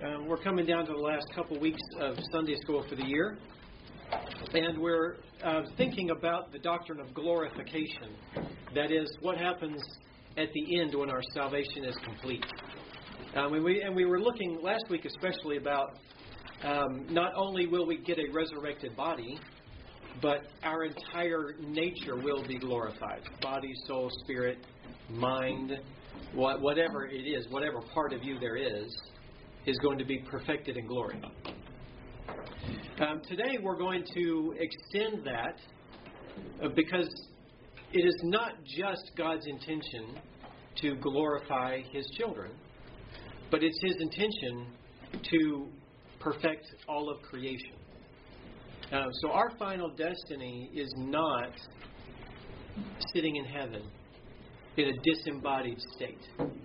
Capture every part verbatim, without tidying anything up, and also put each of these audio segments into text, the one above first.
Um, we're coming down to the last couple weeks of Sunday school for the year, and we're uh, thinking about the doctrine of glorification. That is, what happens at the end when our salvation is complete. Um, and, we, and we were looking last week especially about um, not only will we get a resurrected body, but our entire nature will be glorified. Body, soul, spirit, mind, what, whatever it is, whatever part of you there is, is going to be perfected in glory. Um, today we're going to extend that uh, because it is not just God's intention to glorify His children, but it's His intention to perfect all of creation. Uh, so our final destiny is not sitting in heaven in a disembodied state.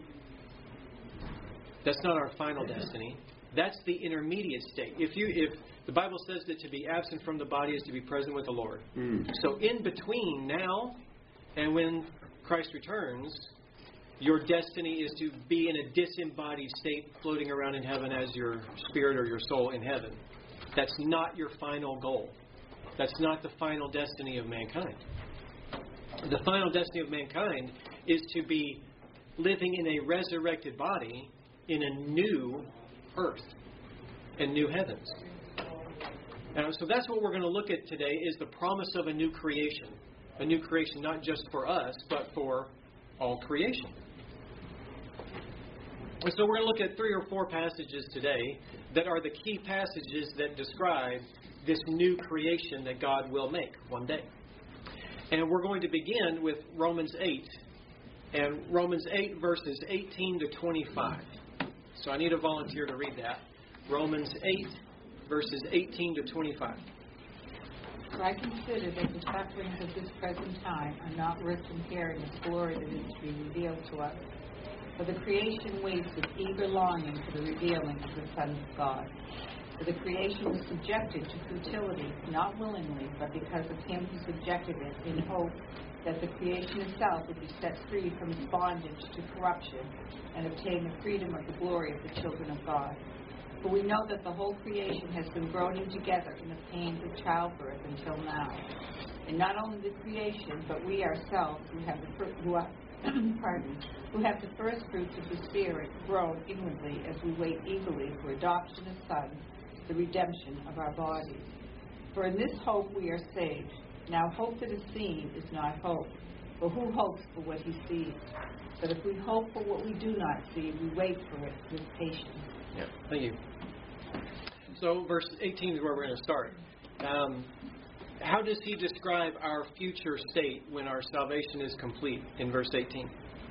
That's not our final destiny. That's the intermediate state. If you, if the Bible says that to be absent from the body is to be present with the Lord. Mm. So in between now and when Christ returns, your destiny is to be in a disembodied state, floating around in heaven as your spirit or your soul in heaven. That's not your final goal. That's not the final destiny of mankind. The final destiny of mankind is to be living in a resurrected body in a new earth and new heavens. Uh, so that's what we're going to look at today, is the promise of a new creation. A new creation not just for us, but for all creation. And so we're going to look at three or four passages today that are the key passages that describe this new creation that God will make one day. And we're going to begin with Romans eight. And Romans eight verses eighteen to twenty-five. So I need a volunteer to read that. Romans eight verses eighteen to twenty-five. For I consider that the sufferings of this present time are not worth comparing with the glory that is to be revealed to us. For the creation waits with eager longing for the revealing of the Son of God. For the creation was subjected to futility, not willingly, but because of Him who subjected it, in hope that the creation itself would be set free from its bondage to corruption and obtain the freedom of the glory of the children of God. For we know that the whole creation has been groaning together in the pains of childbirth until now. And not only the creation, but we ourselves who have the fir- who are, pardon, who have the first fruits of the Spirit groan inwardly as we wait eagerly for adoption as sons, the redemption of our bodies. For in this hope we are saved. Now hope that is seen is not hope. For who hopes for what he sees? But if we hope for what we do not see, we wait for it with patience. Yeah, thank you. So verse eighteen is where we're going to start. Um, how does he describe our future state when our salvation is complete in verse eighteen?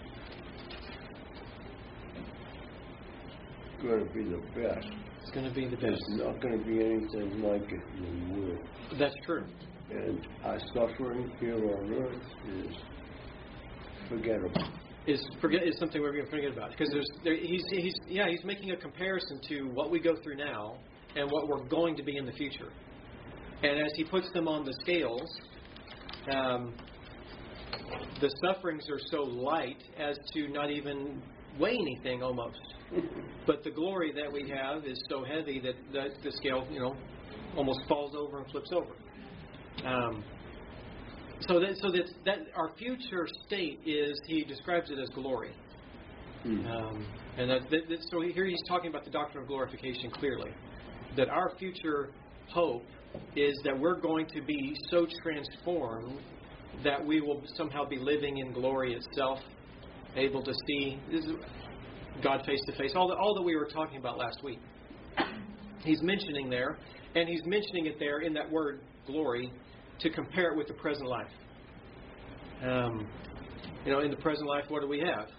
It's going to be the best. It's going to be the best. There's not going to be anything like it in the world. That's true. And our suffering here on earth is forgettable. Is forget is something we're going to forget about, because there's there, he's he's yeah he's making a comparison to what we go through now and what we're going to be in the future. And as he puts them on the scales, um, the sufferings are so light as to not even weigh anything almost. But the glory that we have is so heavy that the, the scale, you know, almost falls over and flips over. Um, so that so that that our future state is, he describes it as glory. Mm. Um, and that, that, that so here he's talking about the doctrine of glorification clearly. That our future hope is that we're going to be so transformed that we will somehow be living in glory itself, able to see God face to face. All that, all that we were talking about last week. He's mentioning there, and he's mentioning it there in that word glory to compare it with the present life. Um, you know, in the present life, what do we have?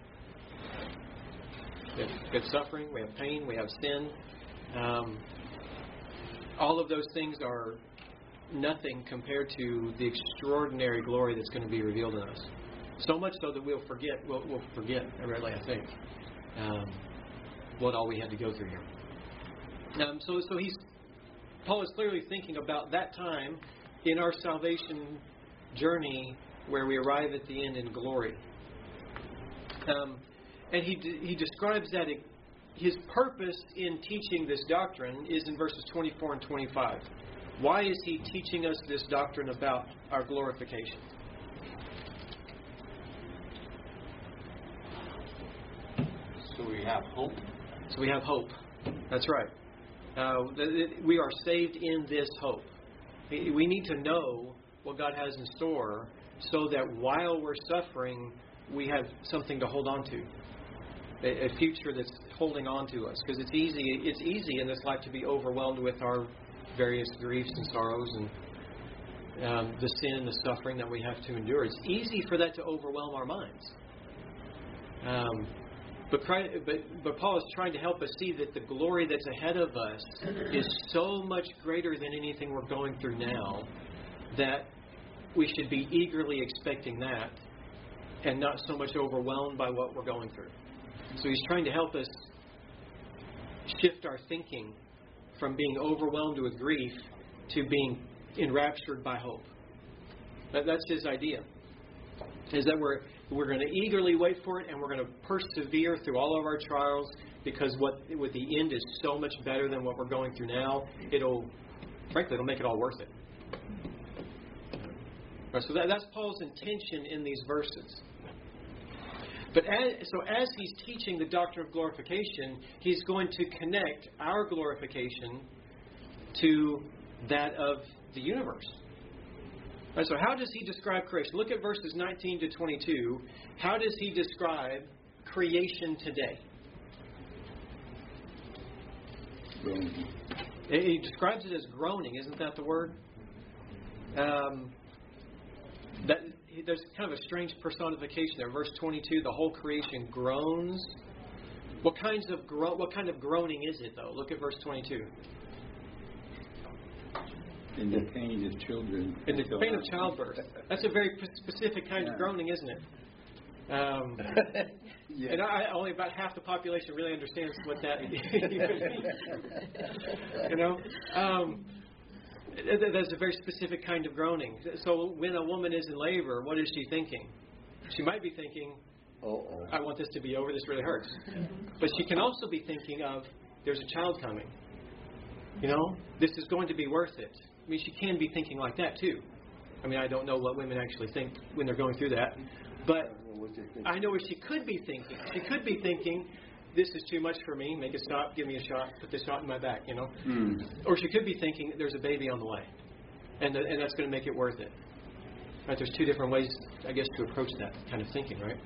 We have, we have suffering, we have pain, we have sin. Um, all of those things are nothing compared to the extraordinary glory that's going to be revealed in us. So much so that we'll forget, we'll, we'll forget, really, I think, um, what all we had to go through here. Um, so, so he's Paul is clearly thinking about that time in our salvation journey where we arrive at the end in glory. Um, and he he describes that his purpose in teaching this doctrine is in verses twenty-four and twenty-five. Why is he teaching us this doctrine about our glorification? So we have hope. So we have hope. That's right. Uh, we are saved in this hope. We need to know what God has in store so that while we're suffering, we have something to hold on to. A, a future that's holding on to us. Because it's easy, it's easy in this life to be overwhelmed with our various griefs and sorrows and um, the sin and the suffering that we have to endure. It's easy for that to overwhelm our minds. Um, but, but, but Paul is trying to help us see that the glory that's ahead of us is so much greater than anything we're going through now that we should be eagerly expecting that and not so much overwhelmed by what we're going through. So he's trying to help us shift our thinking from being overwhelmed with grief to being enraptured by hope. That, that's his idea. Is that we're we're going to eagerly wait for it and we're going to persevere through all of our trials because what with the end is so much better than what we're going through now. It'll, frankly, it'll make it all worth it. Right, so that, that's Paul's intention in these verses. But as, so as he's teaching the doctrine of glorification, he's going to connect our glorification to that of the universe. Right, so how does he describe creation? Look at verses nineteen to twenty-two. How does he describe creation today? Groaning. He describes it as groaning. Isn't that the word? Um, that there's kind of a strange personification there. Verse twenty-two, the whole creation groans. What kinds of gro- what kind of groaning is it, though? Look at verse twenty-two. In the pain of children. In the pain of childbirth. That's a very p- specific kind yeah. of groaning, isn't it? Um, yeah. And I, only about half the population really understands what that means. You know? Um, There's a very specific kind of groaning. So when a woman is in labor, what is she thinking? She might be thinking, Uh-oh. I want this to be over, this really hurts. But she can also be thinking of, there's a child coming. You know, this is going to be worth it. I mean, she can be thinking like that too. I mean, I don't know what women actually think when they're going through that. But I know what she could be thinking. She could be thinking, this is too much for me. Make it stop. Give me a shot. Put this shot in my back, you know. Mm. Or she could be thinking, there's a baby on the way. And the, and that's going to make it worth it. Right? There's two different ways, I guess, to approach that kind of thinking, right?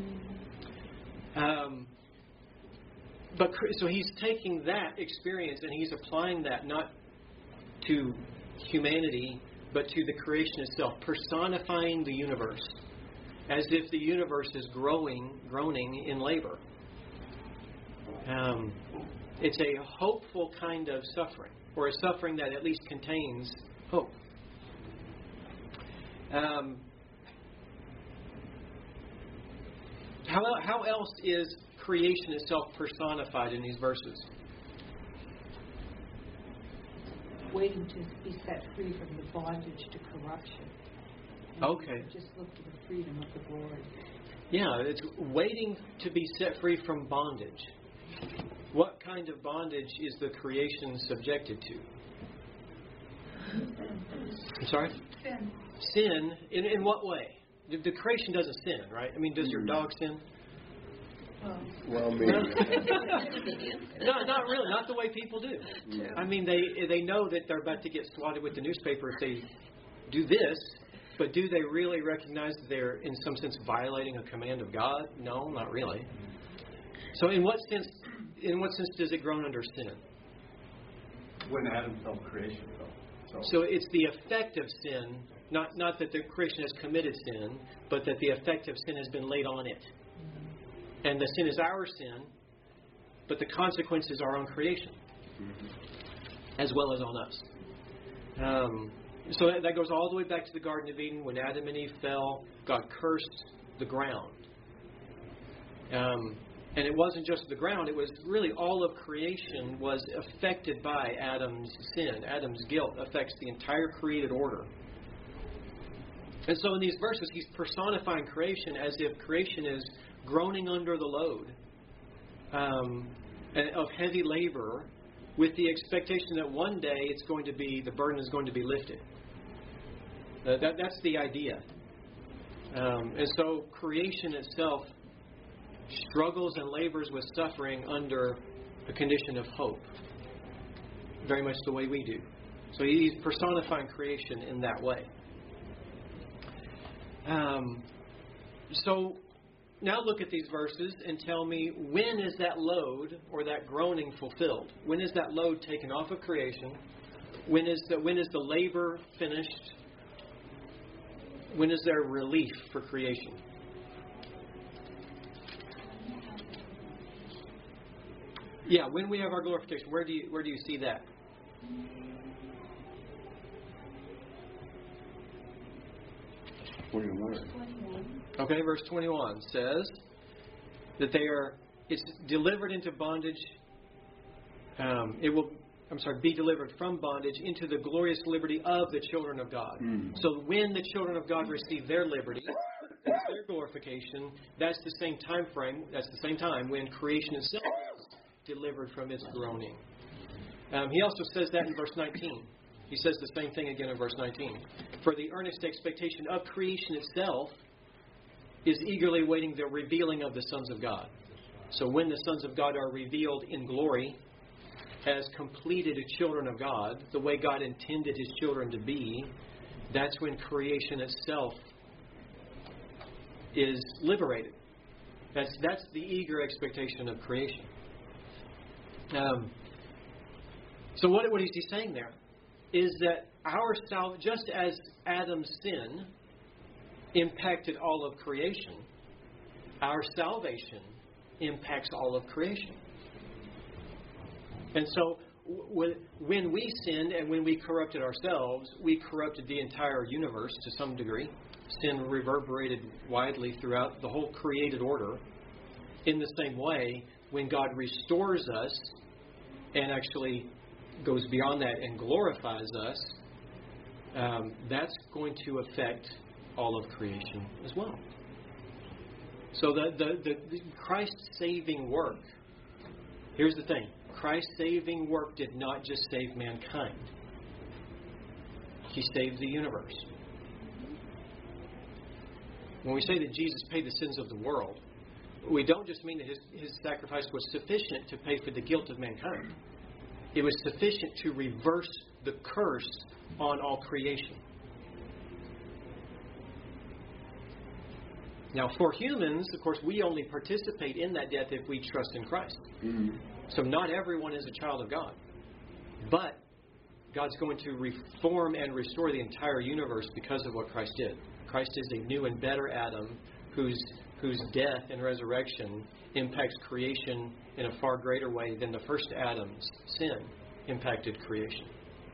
Um, but so he's taking that experience and he's applying that not to humanity, but to the creation itself, personifying the universe as if the universe is growing, groaning in labor. Um, it's a hopeful kind of suffering, or a suffering that at least contains hope. Um, how, how else is creation itself personified in these verses? Waiting to be set free from the bondage to corruption. And Okay. Just look to the freedom of the Lord. Yeah, it's waiting to be set free from bondage. What kind of bondage is the creation subjected to? I'm sorry? Sin. Sin, in, in what way? The, the creation doesn't sin, right? I mean, does your dog sin? Well, maybe. No, not really. Not the way people do. Yeah. I mean, they they know that they're about to get swatted with the newspaper if they do this, but do they really recognize that they're, in some sense, violating a command of God? No, not really. So, in what sense? In what sense does it groan under sin? When Adam fell creation fell. So, So it's the effect of sin, not not that the creation has committed sin, but that the effect of sin has been laid on it. And the sin is our sin, but the consequences are on creation, Mm-hmm. as well as on us. Um, so that, that goes all the way back to the Garden of Eden. When Adam and Eve fell, God cursed the ground. Um, and it wasn't just the ground, it was really all of creation was affected by Adam's sin. Adam's guilt affects the entire created order. And so in these verses, he's personifying creation as if creation is groaning under the load. Um, and of heavy labor, with the expectation that one day it's going to be, the burden is going to be lifted. Uh, that, that's the idea. Um, and so creation itself struggles and labors with suffering under a condition of hope, very much the way we do. So he's personifying creation in that way. Um, so now look at these verses and tell me, when is that load or that groaning fulfilled? When is that load taken off of creation? When is the, when is the labor finished? When is there relief for creation? Yeah, when we have our glorification, where do you where do you see that? twenty-one. Okay, verse twenty-one says that they are, it's delivered into bondage. Um, it will, I'm sorry, be delivered from bondage into the glorious liberty of the children of God. Mm. So when the children of God receive their liberty, that's their glorification. That's the same time frame. That's the same time when creation itself is delivered from its groaning. Um, he also says that in verse nineteen. He says the same thing again in verse nineteen. For the earnest expectation of creation itself is eagerly waiting the revealing of the sons of God. So when the sons of God are revealed in glory as completed children of God, the way God intended His children to be, that's when creation itself is liberated. That's that's the eager expectation of creation. Um, so what what is he saying there? Is that our sal- just as Adam's sin impacted all of creation, our salvation impacts all of creation. And so w- when we sinned and when we corrupted ourselves, we corrupted the entire universe to some degree. Sin reverberated widely throughout the whole created order. In the same way, when God restores us and actually goes beyond that and glorifies us, um, that's going to affect all of creation as well. So the, the, the, the Christ's saving work, here's the thing. Christ's saving work did not just save mankind. He saved the universe. When we say that Jesus paid the sins of the world, we don't just mean that his, his sacrifice was sufficient to pay for the guilt of mankind. It was sufficient to reverse the curse on all creation. Now, for humans, of course, we only participate in that death if we trust in Christ. Mm. So not everyone is a child of God. But God's going to reform and restore the entire universe because of what Christ did. Christ is a new and better Adam whose whose death and resurrection impacts creation in a far greater way than the first Adam's sin impacted creation.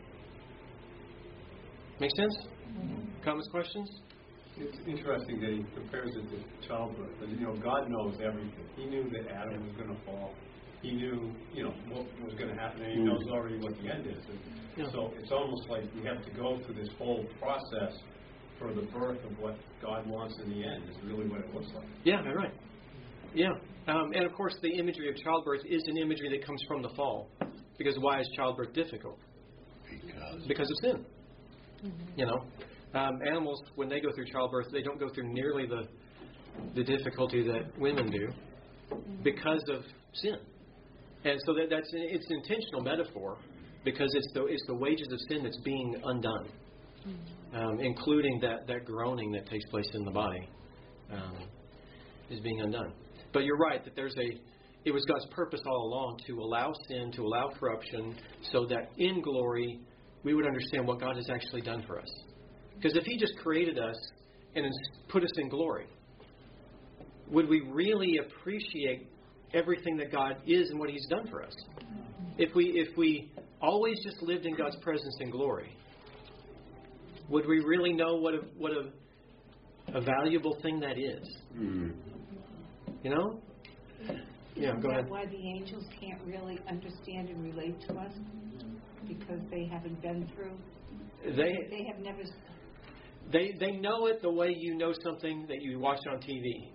Make sense? Mm-hmm. Comments, questions? It's interesting that he compares it to childbirth. But, you know, God knows everything. He knew that Adam was going to fall. He knew, you know, what was going to happen, and he knows already what the end is. And yeah. So it's almost like we have to go through this whole process for the birth of what God wants in the end, is really what it looks like. Yeah, right. Yeah. Um, and, of course, the imagery of childbirth is an imagery that comes from the fall. Because why is childbirth difficult? Because, because of sin. Mm-hmm. You know, um, animals, when they go through childbirth, they don't go through nearly the the difficulty that women do because of sin. And so that, that's it's an intentional metaphor because it's the it's the wages of sin that's being undone, um, including that, that groaning that takes place in the body um, is being undone. But you're right that there's a it was God's purpose all along to allow sin, to allow corruption, so that in glory we would understand what God has actually done for us. Because if He just created us and put us in glory, would we really appreciate everything that God is and what He's done for us? If we if we always just lived in God's presence and glory, would we really know what a what a, a valuable thing that is? Mm. You know? Yeah, Isn't go that ahead. why the angels can't really understand and relate to us? Because they haven't been through. They They have never. they they know it the way you know something that you watch on T V.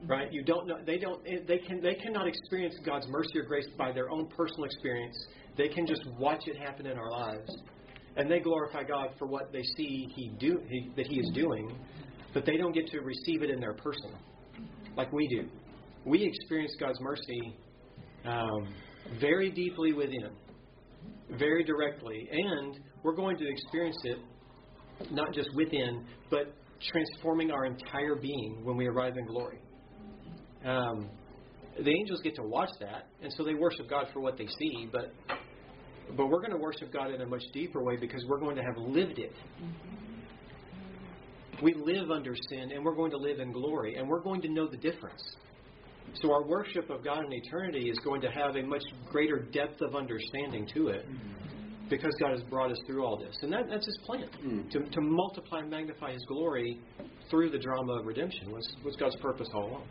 right? You don't know. They don't. They can. They cannot experience God's mercy or grace by their own personal experience. They can just watch it happen in our lives, and they glorify God for what they see He do he, that He is doing, but they don't get to receive it in their person, like we do. We experience God's mercy um, very deeply within, very directly, and we're going to experience it not just within, but transforming our entire being when we arrive in glory. Um, the angels get to watch that, and so they worship God for what they see, but but we're going to worship God in a much deeper way because we're going to have lived it. We live under sin, and we're going to live in glory, and we're going to know the difference. So our worship of God in eternity is going to have a much greater depth of understanding to it because God has brought us through all this. And that, that's His plan, mm. to, to multiply and magnify His glory through the drama of redemption was, was God's purpose all along.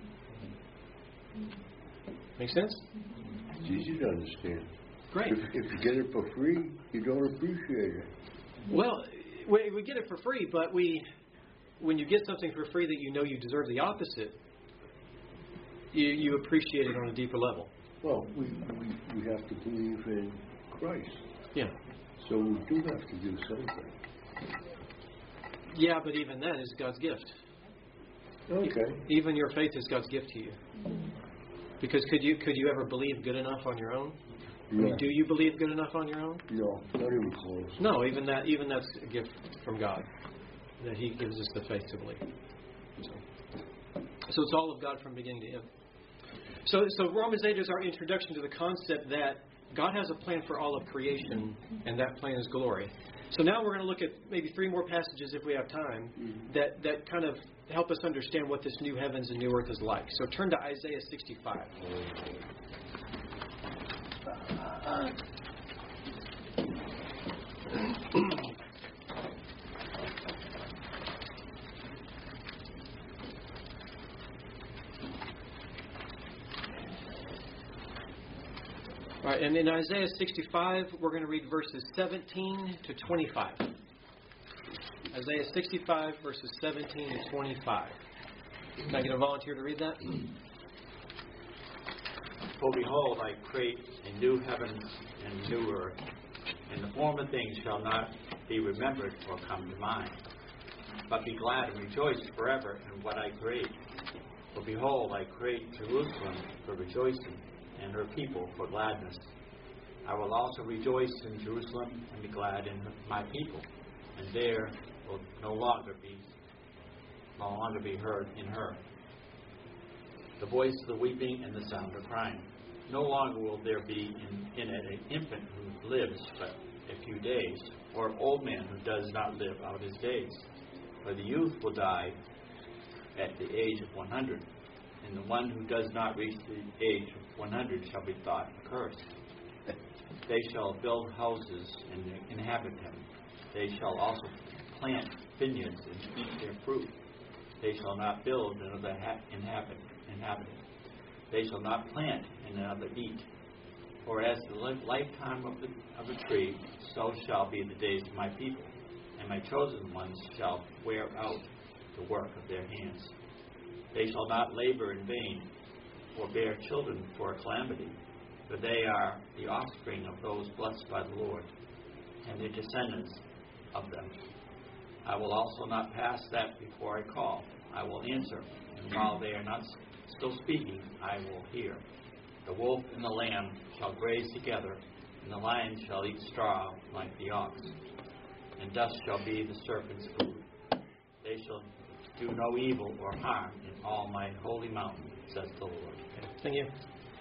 Make sense? It's easy to understand. Great. If, if you get it for free, you don't appreciate it. Well, we, we get it for free, but we, when you get something for free that you know you deserve the opposite, you, you appreciate it on a deeper level. Well, we, we, we have to believe in Christ. Yeah. So we do have to do something. Yeah, but even that is God's gift. Okay. Even your faith is God's gift to you. Because could you could you ever believe good enough on your own? No. Do you believe good enough on your own? No, not even close. No, even that even that's a gift from God, that He gives us the faith to believe. So, so it's all of God from beginning to end. So, so Romans eight is our introduction to the concept that God has a plan for all of creation, and that plan is glory. So now we're going to look at maybe three more passages, if we have time, that, that kind of help us understand what this new heavens and new earth is like. So turn to Isaiah sixty-five. All right, and in Isaiah sixty-five, we're going to read verses seventeen to twenty-five. Isaiah sixty-five, verses seventeen to twenty-five. Can I get a volunteer to read that? For behold, I create a new heaven and new earth, and the former things shall not be remembered or come to mind. But be glad and rejoice forever in what I create. For behold, I create Jerusalem for rejoicing, and her people for gladness. I will also rejoice in Jerusalem and be glad in my people, and there will no longer be no longer be heard in her the voice of the weeping and the sound of crying. No longer will there be in, in it an infant who lives but a few days, or an old man who does not live out his days. For the youth will die at the age of one hundred, and the one who does not reach the age of one hundred shall be thought accursed. They shall build houses and inhabit them. They shall also plant vineyards and eat their fruit. They shall not build and another ha- inhabit, inhabit it. They shall not plant and another eat. For as the li- lifetime of, the, of a tree, so shall be the days of my people, and my chosen ones shall wear out the work of their hands. They shall not labor in vain, or bear children for a calamity, for they are the offspring of those blessed by the Lord, and the descendants of them. I will also not pass that before I call. I will answer, and while they are not still speaking, I will hear. The wolf and the lamb shall graze together, and the lion shall eat straw like the ox, and dust shall be the serpent's food. They shall do no evil or harm in all my holy mountain, says the Lord. Okay, thank you.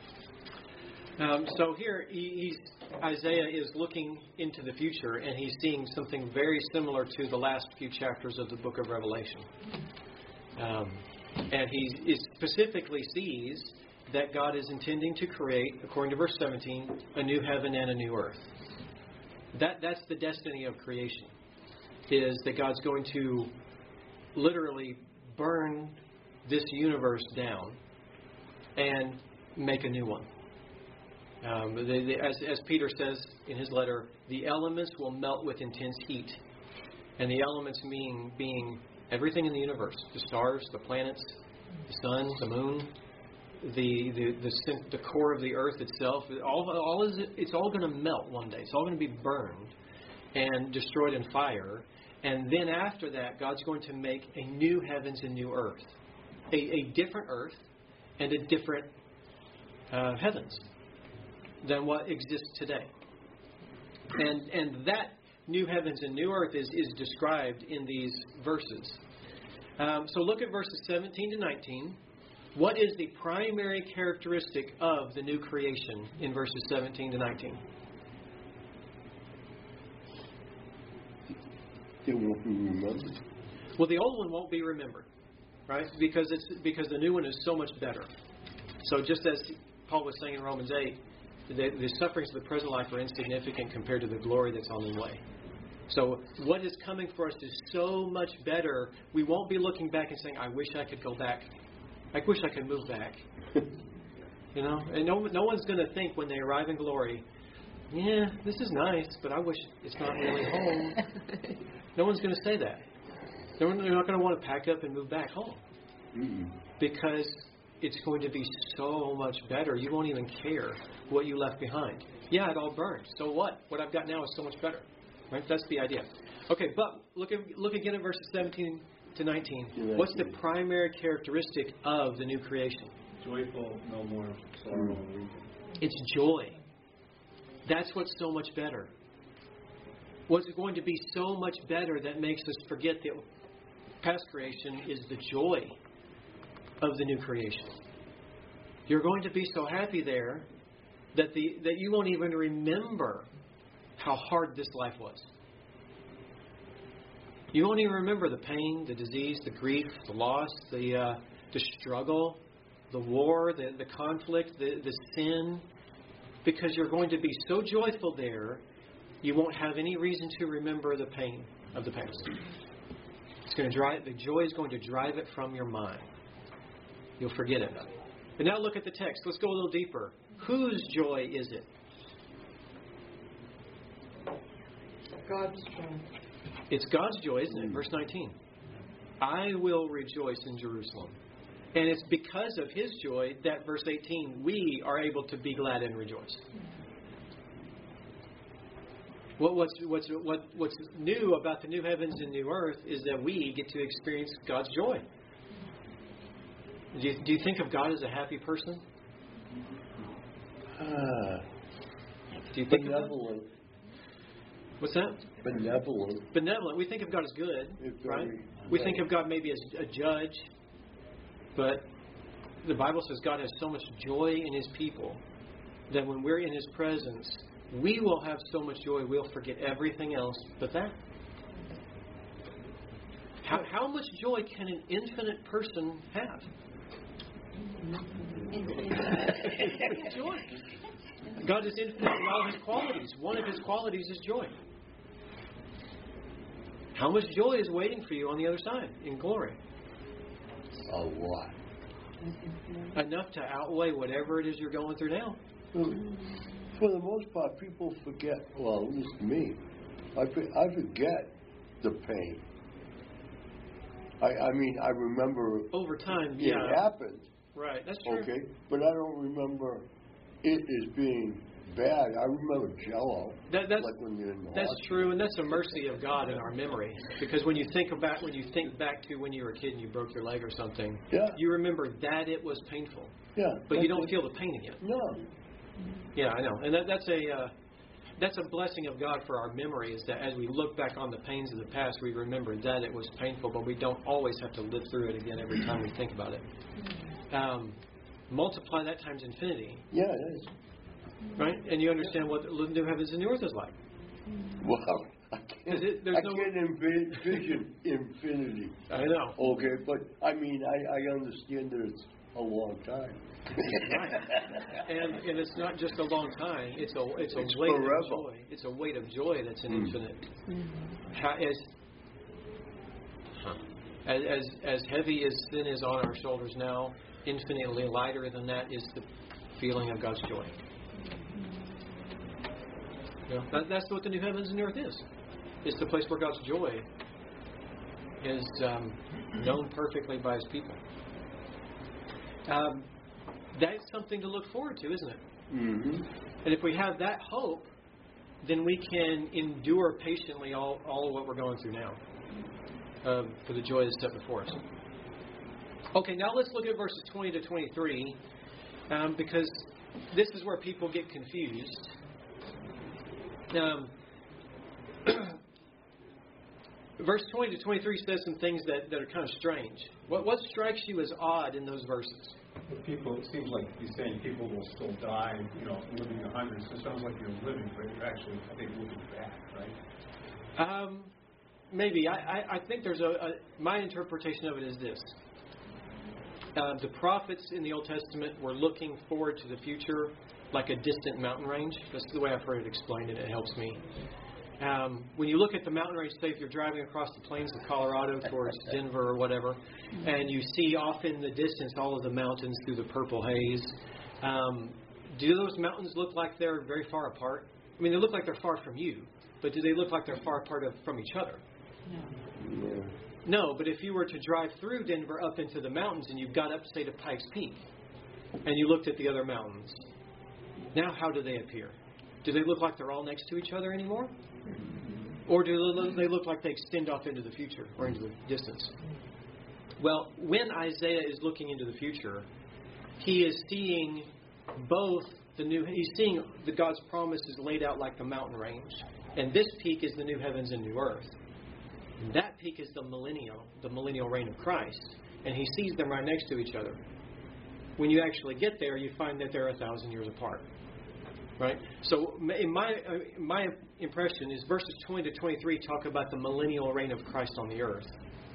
Um, so here, he, he's, Isaiah is looking into the future, and he's seeing something very similar to the last few chapters of the book of Revelation. Um, and he, he specifically sees that God is intending to create, according to verse seventeen, a new heaven and a new earth. That that's the destiny of creation, is that God's going to literally burn this universe down and make a new one. Um, the, the, as, as Peter says in his letter, the elements will melt with intense heat. And the elements mean being everything in the universe, the stars, the planets, the sun, the moon, the the the, cen- the core of the earth itself. All all is it's all going to melt one day. It's all going to be burned and destroyed in fire. And then after that, God's going to make a new heavens and new earth, a, a different earth and a different uh, heavens than what exists today. And and that new heavens and new earth is, is described in these verses. Um, so look at verses seventeen to nineteen. What is the primary characteristic of the new creation in verses seventeen to nineteen? It won't be remembered. Well, the old one won't be remembered, right? Because it's because the new one is so much better. So just as Paul was saying in Romans eight, the, the sufferings of the present life are insignificant compared to the glory that's on the way. So what is coming for us is so much better. We won't be looking back and saying, I wish I could go back. I wish I could move back. You know, and no, no one's going to think when they arrive in glory, yeah, this is nice, but I wish it's not really home. No one's going to say that. They're not going to want to pack up and move back home. Mm-mm. Because it's going to be so much better. You won't even care what you left behind. Yeah, it all burned. So what? What I've got now is so much better. Right? That's the idea. Okay, but look at, look again at verses seventeen to nineteen. What's the primary characteristic of the new creation? Joyful, no more sorrow and weeping. It's joy. That's what's so much better. What's going to be so much better that makes us forget that past creation is the joy of the new creation. You're going to be so happy there that the that you won't even remember how hard this life was. You won't even remember the pain, the disease, the grief, the loss, the uh, the struggle, the war, the, the conflict, the, the sin, because you're going to be so joyful there, you won't have any reason to remember the pain of the past. It's going to drive the joy is going to drive it from your mind. You'll forget it. But now look at the text. Let's go a little deeper. Whose joy is it? God's joy. It's God's joy, isn't it? Verse nineteen. I will rejoice in Jerusalem. And it's because of His joy that, verse eighteen, we are able to be glad and rejoice. What, what's, what's, what, what's new about the new heavens and new earth is that we get to experience God's joy. Do you, do you think of God as a happy person? Ah, Do you think of benevolent. Him? What's that? Benevolent. Benevolent. We think of God as good, It's right? very- We think of God maybe as a judge, but the Bible says God has so much joy in His people that when we're in His presence, we will have so much joy we'll forget everything else but that. How, how much joy can an infinite person have? Joy. God is infinite in all His qualities. One of His qualities is joy. How much joy is waiting for you on the other side in glory? A lot. Enough to outweigh whatever it is you're going through now. For the most part, people forget, well, at least me, I, for- I forget the pain. I, I mean, I remember Over time, it yeah. happened, Right, that's true. okay, but I don't remember it as being bad. I remember Jello, That, that's like when you're in the that's hospital. true, and that's a mercy of God in our memory. Because when you think about when you think back to when you were a kid and you broke your leg or something, Yeah, you remember that it was painful, yeah. but you that's don't it. feel the pain again. No. Yeah, I know, and that, that's a uh, that's a blessing of God for our memory. Is that as we look back on the pains of the past, we remember that it was painful, but we don't always have to live through it again every time we think about it. Um, multiply that times infinity, Yeah, it is. right? And you understand what the new heavens and new earth is like. Well, I can't, it- there's I no- can't envision infinity. I know. Okay, but I mean, I, I understand that it's a long time. Right. And and it's not just a long time. It's a it's a It's weight forever. of joy. It's a weight of joy that's an Mm. infinite. How, as, huh. as as as heavy as sin is on our shoulders now, infinitely lighter than that is the feeling of God's joy. You know, that, that's what the new heavens and earth is. It's the place where God's joy is um, known perfectly by His people. um, that's something to look forward to, isn't it? Mm-hmm. And if we have that hope, then we can endure patiently all, all of what we're going through now um, for the joy that's set before us. Okay, now let's look at verses twenty to twenty-three, um, because this is where people get confused. Um, verse twenty to twenty-three says some things that, that are kind of strange. What, what strikes you as odd in those verses? But people, it seems like he's saying people will still die, you know, living a hundred. So it sounds like you're living, but you're actually, I think, looking back, right? Um, maybe. I, I, I think there's a, a... My interpretation of it is this. Uh, the prophets in the Old Testament were looking forward to the future like a distant mountain range. That's the way I've heard it explained, and it helps me. Um, when you look at the mountain range, say if you're driving across the plains of Colorado towards Denver or whatever, and you see off in the distance all of the mountains through the purple haze, um, do those mountains look like they're very far apart? I mean, they look like they're far from you, but do they look like they're far apart of, from each other? No. Yeah. No, but if you were to drive through Denver up into the mountains and you got up, say, to Pikes Peak, and you looked at the other mountains, now how do they appear? Do they look like they're all next to each other anymore? Or do they look like they extend off into the future or into the distance? Well, when Isaiah is looking into the future, he is seeing both the new, he's seeing the God's promises laid out like the mountain range. And this peak is the new heavens and new earth. And that peak is the millennial, the millennial reign of Christ. And he sees them right next to each other. When you actually get there, you find that they're a thousand years apart. Right? So in my uh, my impression is verses twenty to twenty-three talk about the millennial reign of Christ on the earth.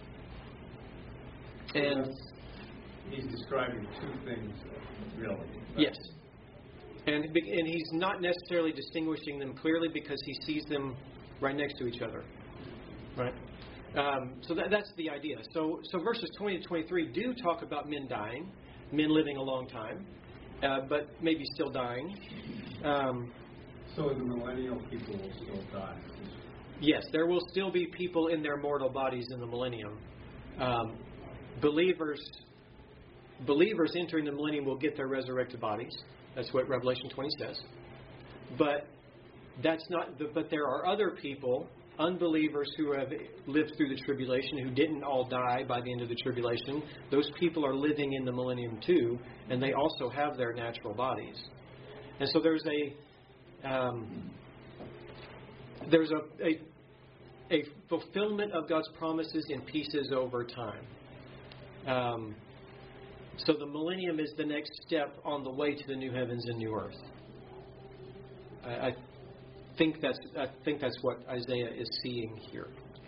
And he's describing two things, really. Yes. And and he's not necessarily distinguishing them clearly because he sees them right next to each other. Right? Um, so that, that's the idea. So so verses twenty to twenty-three do talk about men dying, men living a long time, uh, but maybe still dying. Um, so the millennial people will still die. Yes, there will still be people in their mortal bodies in the millennium. Um, believers, believers entering the millennium will get their resurrected bodies. That's what Revelation twenty says. But that's not. The, but there are other people, unbelievers, who have lived through the tribulation, who didn't all die by the end of the tribulation. Those people are living in the millennium too, and they also have their natural bodies. And so there's a um, there's a, a a fulfillment of God's promises in pieces over time. Um, so the millennium is the next step on the way to the new heavens and new earth. I, I think that's I think that's what Isaiah is seeing here.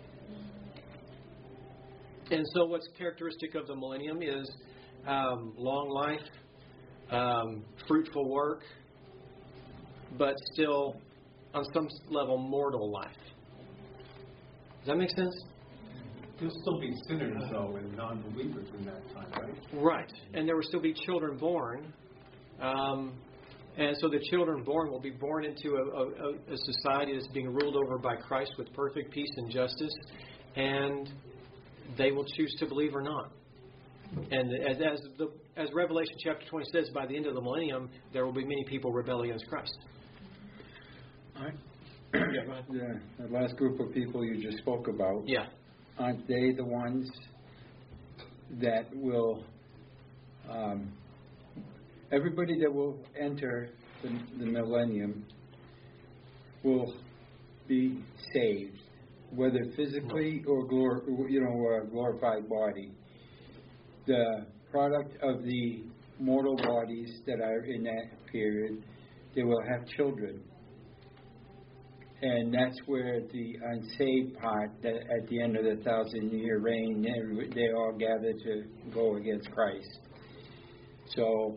And so what's characteristic of the millennium is um, long life, um, fruitful work, but still, on some level, mortal life. Does that make sense? There'll still be sinners, though, and non-believers in that time, right? Right. And there will still be children born. Um, and so the children born will be born into a, a, a society that's being ruled over by Christ with perfect peace and justice. And they will choose to believe or not. And as, as, the, as Revelation chapter twenty says, by the end of the millennium, there will be many people rebel against Christ. Yeah, go ahead. Yeah, the last group of people you just spoke about, Yeah. aren't they the ones that will, um, everybody that will enter the, the millennium will be saved, whether physically or glor- you know, a glorified body. The product of the mortal bodies that are in that period, they will have children. And that's where the unsaved part, that at the end of the thousand-year reign, they all gather to go against Christ. So,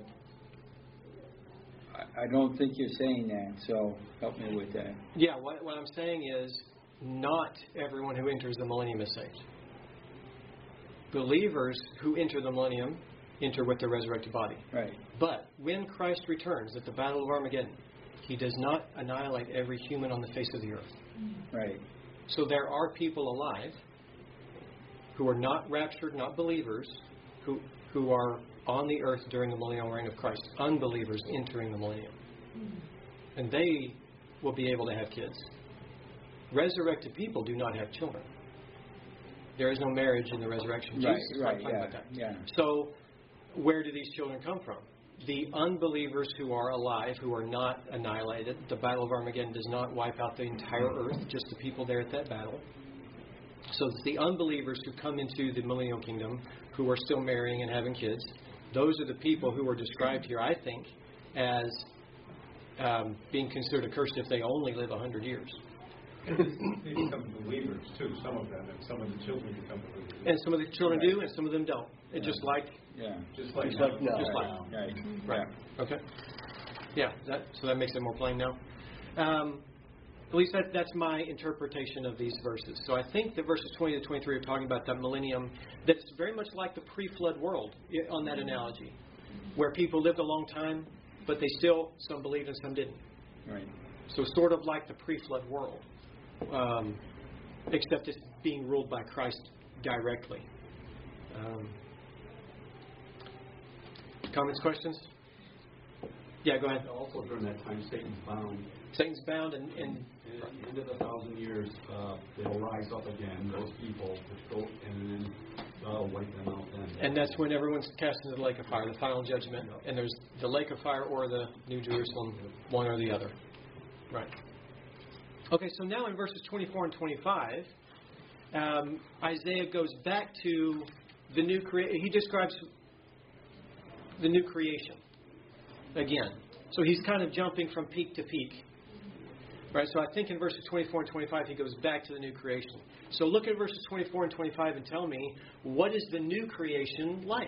I don't think you're saying that, so help me with that. Yeah, what, what I'm saying is not everyone who enters the millennium is saved. Believers who enter the millennium enter with their resurrected body. Right. But when Christ returns at the Battle of Armageddon, He does not annihilate every human on the face of the earth. Right. So there are people alive who are not raptured, not believers, who who are on the earth during the millennial reign of Christ. Unbelievers entering the millennium. And they will be able to have kids. Resurrected people do not have children. There is no marriage in the resurrection. Right, Jesus right, talked about yeah, that. yeah. So, where do these children come from? The unbelievers who are alive, who are not annihilated. The Battle of Armageddon does not wipe out the entire earth, just the people there at that battle. So it's the unbelievers who come into the millennial kingdom, who are still marrying and having kids. Those are the people who are described here, I think, as um, being considered accursed if they only live one hundred years. They become believers too, some of them, and some of the children become believers. And some of the children do, and some of them don't. It's just like, Yeah. Just like Just like now. just like, Right. right? Okay. Yeah. That, so that makes it more plain now. Um, at least that, that's my interpretation of these verses. So I think that verses twenty to twenty-three are talking about that millennium that's very much like the pre-flood world i- on that analogy, where people lived a long time, but they still, some believed and some didn't. Right. So sort of like the pre-flood world, um, except it's being ruled by Christ directly. Um, comments, questions? Yeah, go ahead. Also, during that time, Satan's bound. Satan's bound, and, and And at the end of the thousand years, uh, they'll rise up again, those people, which go, and then God will wipe them out then. and that's when everyone's cast into the lake of fire, the final judgment. And there's the lake of fire or the New Jerusalem, one or the other. Right. Okay, so now in verses twenty-four and twenty-five, um, Isaiah goes back to the new creation. He describes the new creation again. So he's kind of jumping from peak to peak. Right, so I think in verses twenty-four and twenty-five he goes back to the new creation. So look at verses twenty-four and twenty-five and tell me, what is the new creation like?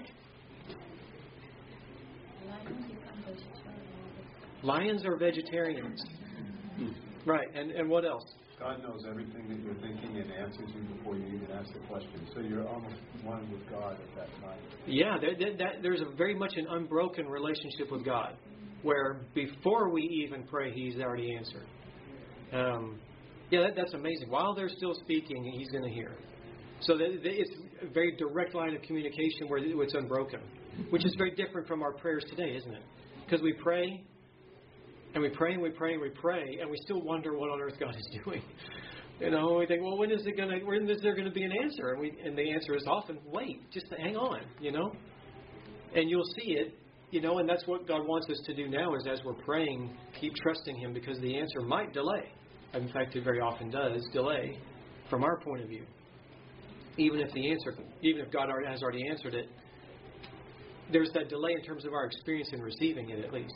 Lions are vegetarians. Right, and, and what else? God knows everything that you're thinking and answers you before you even ask the question. So you're almost one with God at that time. Yeah, there, there, that, there's a very much an unbroken relationship with God, where before we even pray, He's already answered. Um, yeah, that, that's amazing. While they're still speaking, He's going to hear. So that, that it's a very direct line of communication where it's unbroken, which is very different from our prayers today, isn't it? Because we pray, and we pray, and we pray, and we pray, and we still wonder what on earth God is doing. You know, we think, well, when is it going to? When is there going to be an answer? And we, and the answer is often, wait, just hang on. You know, and you'll see it. You know, and that's what God wants us to do now. Is as we're praying, keep trusting Him, because the answer might delay. In fact, it very often does delay, from our point of view. Even if the answer, even if God has already answered it, there's that delay in terms of our experience in receiving it, at least.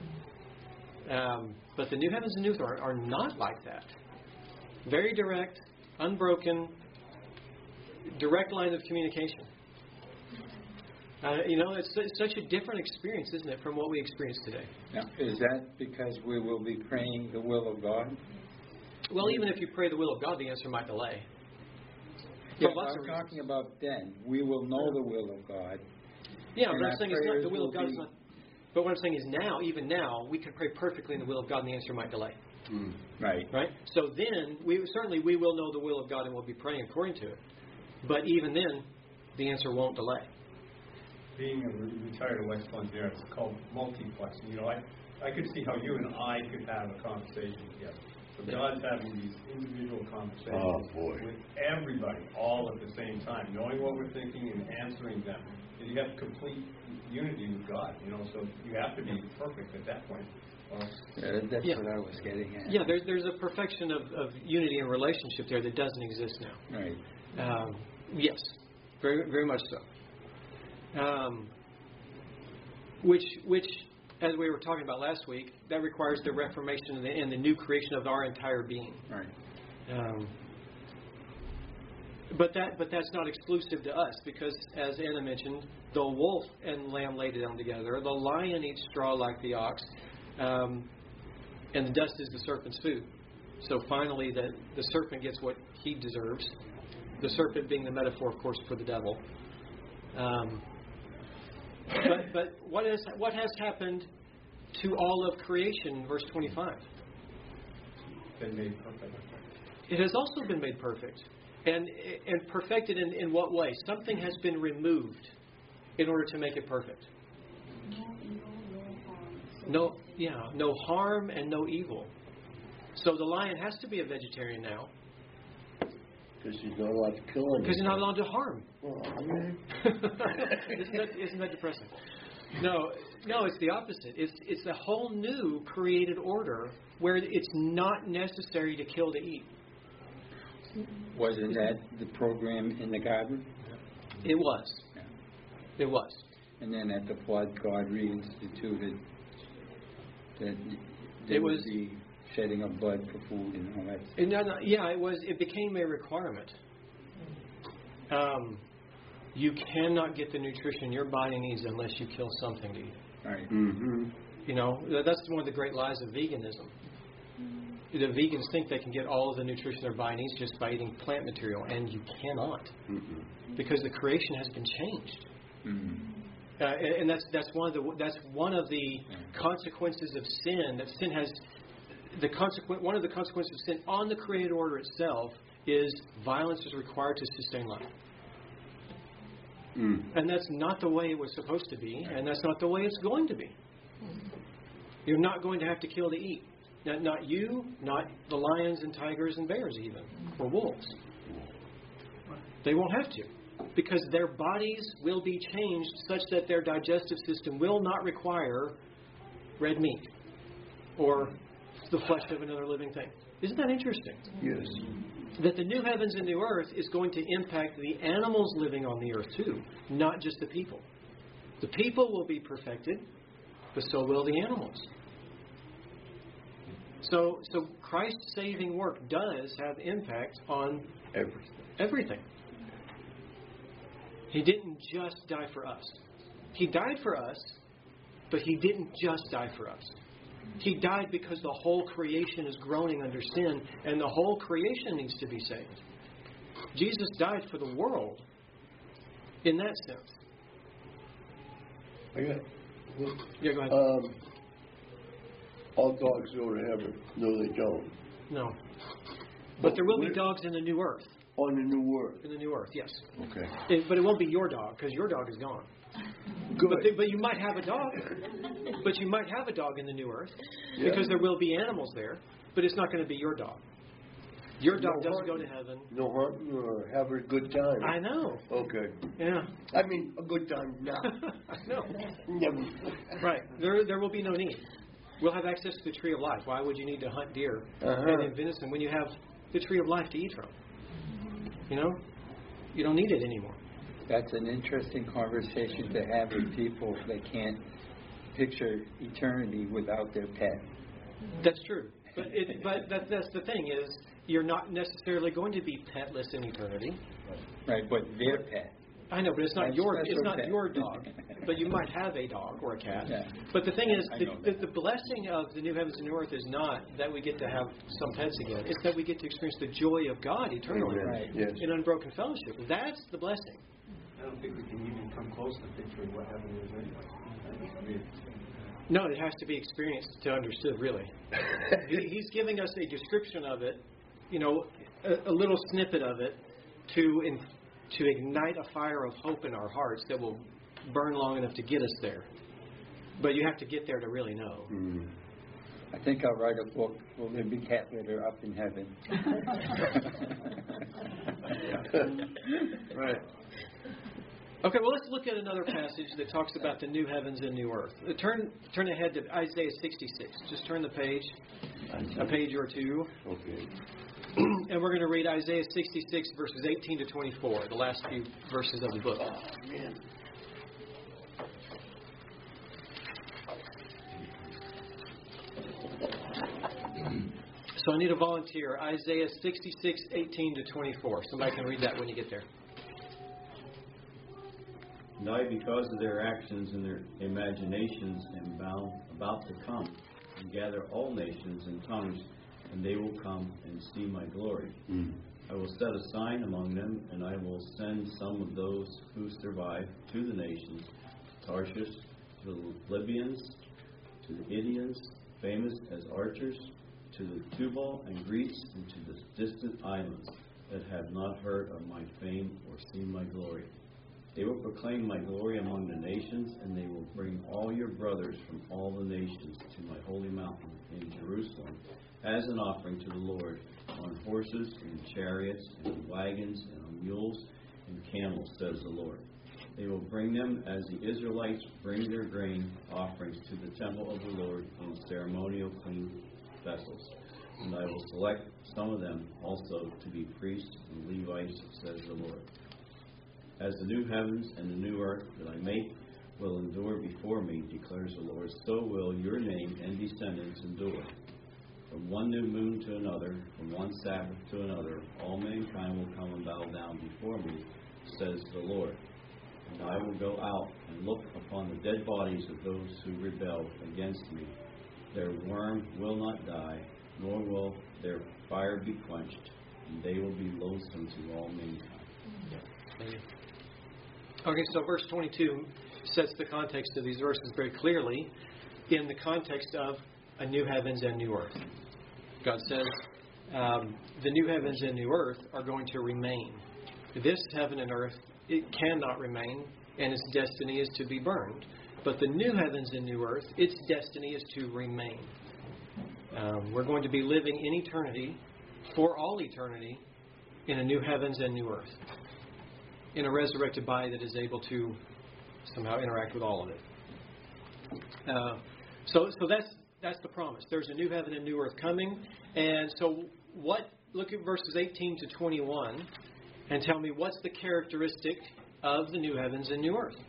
Um, but the new heavens and new earth are, are not like that. Very direct, unbroken, direct line of communication. Uh, you know, it's, it's such a different experience, isn't it, from what we experience today? Now, is that because we will be praying the will of God? Well, even if you pray the will of God, the answer might delay. Yeah, For lots I'm of talking reasons. about then. We will know the will of God. Yeah, and but I'm our saying it's not, prayers the will of will God is be- not. But what I'm saying is now, even now, we can pray perfectly in the will of God, and the answer might delay. Mm. Right. Right? So then, we certainly we will know the will of God, and we'll be praying according to it. But even then, the answer won't delay. Being a re- retired West London, it's called multiplexing. You know, I, I could see how you and I could have a conversation together. So Yeah. God's having these individual conversations Oh, boy. with everybody all at the same time, knowing what we're thinking and answering them. And you have complete unity with God, you know, so you have to be perfect at that point. Well, Yeah, that's Yeah. what I was getting at. Yeah, there's there's a perfection of, of unity and relationship there that doesn't exist now. Right. Um, yes, very very much so. Um, which which, as we were talking about last week, that requires the reformation and the, and the new creation of our entire being. Right. Um, but that but that's not exclusive to us, because as Anna mentioned, the wolf and lamb lay down together. The lion eats straw like the ox, um, and the dust is the serpent's food. So finally, the the serpent gets what he deserves. The serpent being the metaphor, of course, for the devil. Um, but but what has what has happened to all of creation in verse twenty-five? been made perfect. It has also been made perfect. And and perfected in, in what way? Something has been removed in order to make it perfect. No, yeah, no harm and no evil. So the lion has to be a vegetarian now. Because he's not allowed to kill him. Because he's not allowed to harm. Well, I mean, isn't, that, isn't that depressing? No, no, it's the opposite. It's it's a whole new created order where it's not necessary to kill to eat. Wasn't that the program in the garden? It was. Yeah. It was. And then at the flood, God reinstituted that there It would was- be shedding of blood for food and all that stuff. And no, no, yeah, it was. It became a requirement. Um, you cannot get the nutrition your body needs unless you kill something to eat. Right. mm-hmm. You know, th- that's one of the great lies of veganism. The vegans think they can get all of the nutrition their body needs just by eating plant material, and you cannot, Mm-hmm. because the creation has been changed. Mm. Uh, and and that's that's one of the that's one of the consequences of sin. That sin has the consequent one of the consequences of sin on the created order itself is violence is required to sustain life. Mm. And that's not the way it was supposed to be, and that's not the way it's going to be. You're not going to have to kill to eat. Not, not you, not the lions and tigers and bears even, or wolves. They won't have to, because their bodies will be changed such that their digestive system will not require red meat or the flesh of another living thing. Isn't that interesting? Yes. That the new heavens and new earth is going to impact the animals living on the earth too, not just the people. The people will be perfected, but so will the animals. So, so Christ's saving work does have impact on Everything. everything. He didn't just die for us. He died for us, but He didn't just die for us. He died because the whole creation is groaning under sin, and the whole creation needs to be saved. Jesus died for the world in that sense. I got, Yeah, go ahead. um, all dogs go to heaven. No, they don't. No. But there will be Where- dogs in the new earth. On the new earth. In the new earth, yes. Okay. It, but it won't be your dog, because your dog is gone. Good. But, they, but you might have a dog. But you might have a dog in the new earth, Yeah. because there will be animals there, but it's not going to be your dog. Your dog No doesn't go hunting. to heaven. No hunting or have a good time. I know. Okay. Yeah. I mean, a good time now. I know. Never. Right. There, there will be no need. We'll have access to the tree of life. Why would you need to hunt deer Uh-huh. and in venison when you have the tree of life to eat from? You know? You don't need it anymore. That's an interesting conversation to have with people if they can't picture eternity without their pet. That's true. But it, but that, that's the thing is, you're not necessarily going to be petless in eternity. Right, but their pet. I know, but it's not That's- your that's it's not okay. your dog. But you might have a dog or a cat. Yeah. But the thing is, I the, know the, that. the blessing of the new heavens and new earth is not that we get to have some pets again. It's that we get to experience the joy of God eternally Right. Yes. in unbroken fellowship. That's the blessing. I don't think we can even come close to picturing what heaven is anyway. I mean, No, it has to be experienced to understood, really. He- He's giving us a description of it, you know, a, a little snippet of it to in, to ignite a fire of hope in our hearts that will burn long enough to get us there. But you have to get there to really know. Mm. I think I'll write a book, Will There Be Cat Litter Up in Heaven? Right. Okay, well, let's look at another passage that talks about the new heavens and new earth. Uh, Turn turn ahead to Isaiah sixty-six. Just turn the page, a page or two. Okay. And we're going to read Isaiah sixty-six, verses eighteen to twenty-four, the last few verses of the book. Oh, man. So I need a volunteer. Isaiah sixty-six, eighteen to twenty-four. Somebody can read that when you get there. And I, because of their actions and their imaginations, am bound about to come and gather all nations and tongues, and they will come and see my glory. Mm. I will set a sign among them, and I will send some of those who survive to the nations, Tarshish, to the Libyans, to the Idians, famous as archers, to the Tubal and Greece, and to the distant islands that have not heard of my fame or seen my glory. They will proclaim my glory among the nations, and they will bring all your brothers from all the nations to my holy mountain in Jerusalem as an offering to the Lord, on horses and chariots and wagons and on mules and camels, says the Lord. They will bring them as the Israelites bring their grain offerings to the temple of the Lord in ceremonial clean vessels. And I will select some of them also to be priests and Levites, says the Lord. As the new heavens and the new earth that I make will endure before me, declares the Lord, so will your name and descendants endure. From one new moon to another, from one Sabbath to another, all mankind will come and bow down before me, says the Lord. And I will go out and look upon the dead bodies of those who rebel against me. Their worm will not die, nor will their fire be quenched, and they will be loathsome to all mankind. Okay, so verse twenty-two sets the context of these verses very clearly in the context of a new heavens and new earth. God says um, the new heavens and new earth are going to remain. This heaven and earth, it cannot remain, and its destiny is to be burned. But the new heavens and new earth, its destiny is to remain. Um, we're going to be living in eternity, for all eternity, in a new heavens and new earth, in a resurrected body that is able to somehow interact with all of it. Uh, so, so that's that's the promise. There's a new heaven and new earth coming, and so what? Look at verses eighteen to twenty-one, and tell me what's the characteristic of the new heavens and new earth.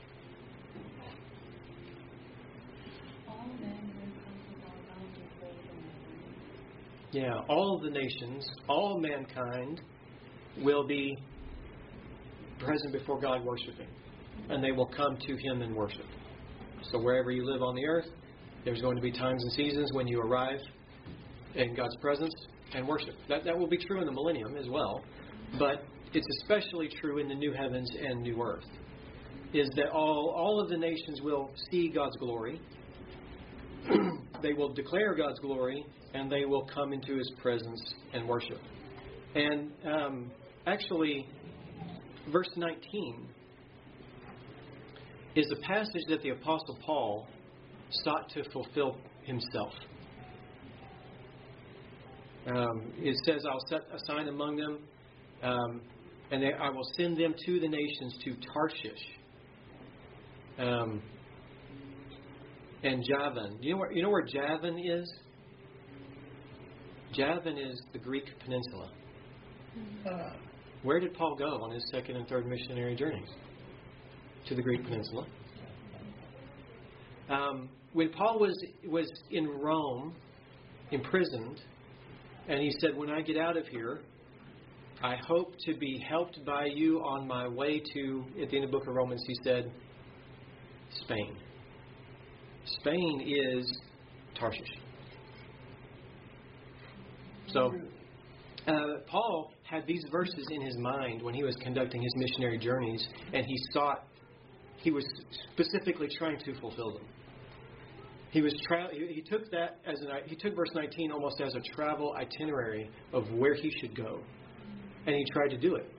Yeah, all of the nations, all mankind will be present before God worshiping, and they will come to Him in worship. So wherever you live on the earth, there's going to be times and seasons when you arrive in God's presence and worship. That that will be true in the millennium as well, but it's especially true in the new heavens and new earth, is that all, all of the nations will see God's glory. They will declare God's glory, and they will come into His presence and worship. And um, actually, verse nineteen is a passage that the Apostle Paul sought to fulfill himself. Um, it says, I'll set a sign among them, um, and they, I will send them to the nations, to Tarshish um, and Javan. You know where, you know where Javan is? Javan is the Greek peninsula. Uh, where did Paul go on his second and third missionary journeys? To the Greek peninsula. Um, when Paul was was in Rome, imprisoned, and he said, when I get out of here, I hope to be helped by you on my way to, at the end of the book of Romans, he said, Spain. Spain is Tarshish. So, uh, Paul had these verses in his mind when he was conducting his missionary journeys, and he sought, he was specifically trying to fulfill them. He was tra- he took that as an he took verse nineteen almost as a travel itinerary of where he should go, and he tried to do it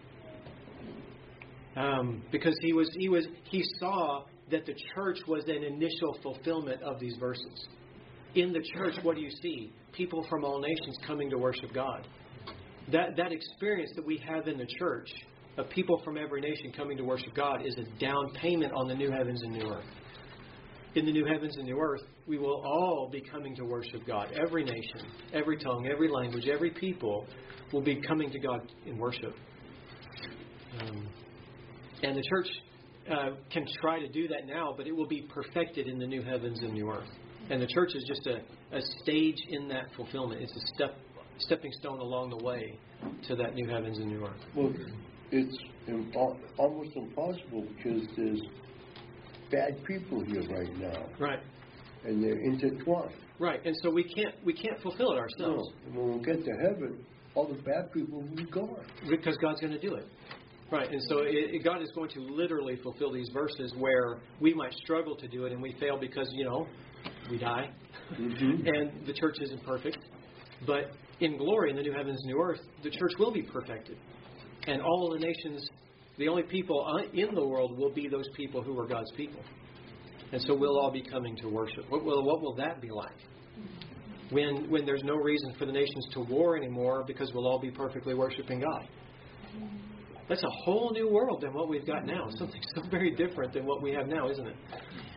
um, because he was he was he saw that the church was an initial fulfillment of these verses. In the church, what do you see? People from all nations coming to worship God. That that experience that we have in the church of people from every nation coming to worship God is a down payment on the new heavens and new earth. In the new heavens and new earth, we will all be coming to worship God. Every nation, every tongue, every language, every people will be coming to God in worship. Um, and the church uh, can try to do that now, but it will be perfected in the new heavens and new earth. And the church is just a, a stage in that fulfillment. It's a step, stepping stone along the way to that new heavens and new earth. Well, it's impo- almost impossible because there's bad people here right now. Right. And they're intertwined. Right. And so we can't we can't fulfill it ourselves. No. And when we get to heaven, all the bad people will be gone. Because God's going to do it. Right. And so it, it, God is going to literally fulfill these verses where we might struggle to do it and we fail because, you know, we die. Mm-hmm. And the church isn't perfect. But in glory, in the new heavens and new earth, the church will be perfected. And all the nations The only people in the world will be those people who are God's people. And so we'll all be coming to worship. What will, what will that be like? When, when there's no reason for the nations to war anymore because we'll all be perfectly worshiping God. That's a whole new world than what we've got now. Something so very different than what we have now, isn't it?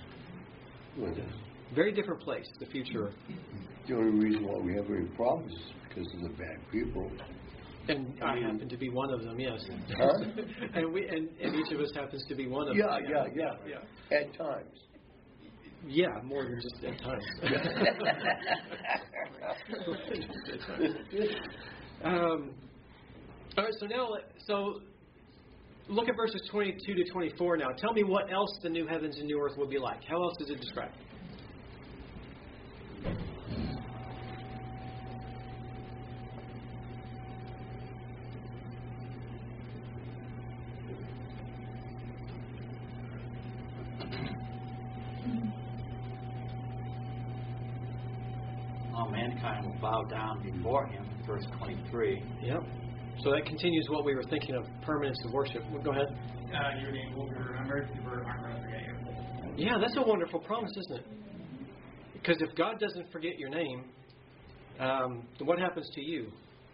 Very different place, the future. The only reason why we have any problems is because of the bad people. And I happen to be one of them, yes. Huh? and we and, and each of us happens to be one of Yeah, them. yeah, yeah, yeah. At times. Yeah, more than just at times. um, all right, so now, so look at verses twenty-two to twenty-four now. Tell me what else the new heavens and new earth will be like. How else is it described? All mankind will bow down before him, verse twenty-three. Yep. So that continues what we were thinking of permanence of worship. Well, go ahead. Uh, your name will be remembered. People aren't going to forget you. Yeah, that's a wonderful promise, isn't it? Because if God doesn't forget your name, um, then what happens to you?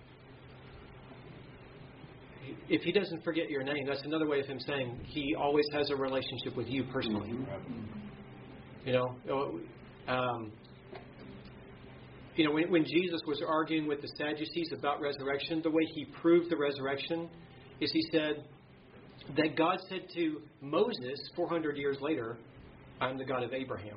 If He doesn't forget your name, that's another way of Him saying He always has a relationship with you personally. Mm-hmm. You know, um, you know, when, when Jesus was arguing with the Sadducees about resurrection, the way He proved the resurrection is He said that God said to Moses four hundred years later, "I'm the God of Abraham."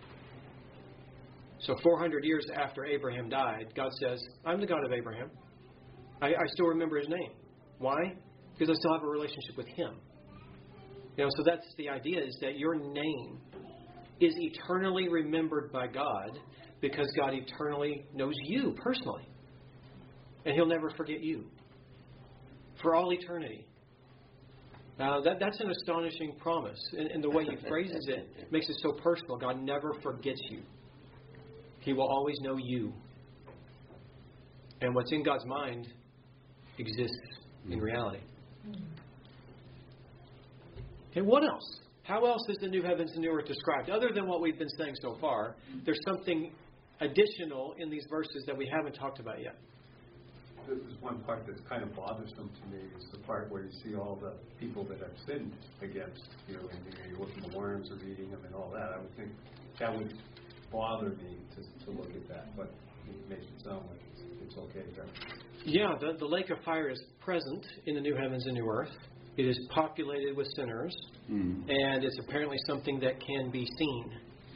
So four hundred years after Abraham died, God says, "I'm the God of Abraham. I, I still remember his name." Why? Because I still have a relationship with him. You know, so that's the idea, is that your name is eternally remembered by God because God eternally knows you personally. And He'll never forget you. For all eternity. Now, that, that's an astonishing promise. And, and the way He phrases it makes it so personal. God never forgets you. He will always know you. And what's in God's mind exists in reality. And what else? How else is the new heavens and new earth described? Other than what we've been saying so far, there's something additional in these verses that we haven't talked about yet. This is one part that's kind of bothersome to me, is the part where you see all the people that have sinned against you, and you, know, you look at the worms are eating them and all that. I would think that would bother me to, to look at that, but it makes it sound like it's, it's okay there. Yeah, the, the lake of fire is present in the new heavens and new earth. It is populated with sinners, mm. and it's apparently something that can be seen.